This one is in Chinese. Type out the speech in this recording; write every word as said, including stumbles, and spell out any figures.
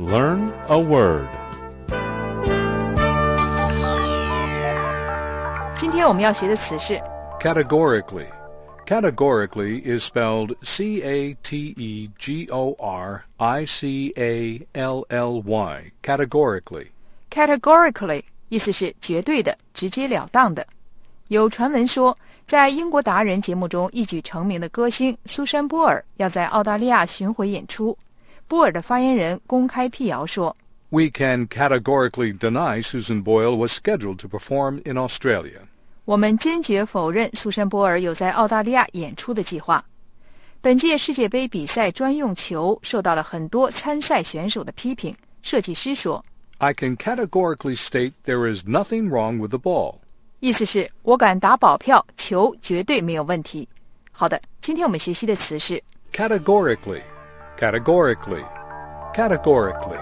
Learn a word. 今天我们要学的词是 Categorically. Categorically is spelled C A T E G O R I C A L L Y. Categorically. categorically 意思是绝对的、直截了当的。有传闻说，在英国达人节目中一举成名的歌星苏珊·波尔要在澳大利亚巡回演出。波尔的发言人公开辟谣说 We can categorically deny Susan Boyle was scheduled to perform in Australia. 我们坚决否认苏珊·波尔有在澳大利亚演出的计划。本届世界杯比赛专用球受到了很多参赛选手的批评。设计师说 I can categorically state there is nothing wrong with the ball. 意思是我敢打保票，球绝对没有问题。好的，今天我们学习的词是 Categorically. Categorically. Categorically.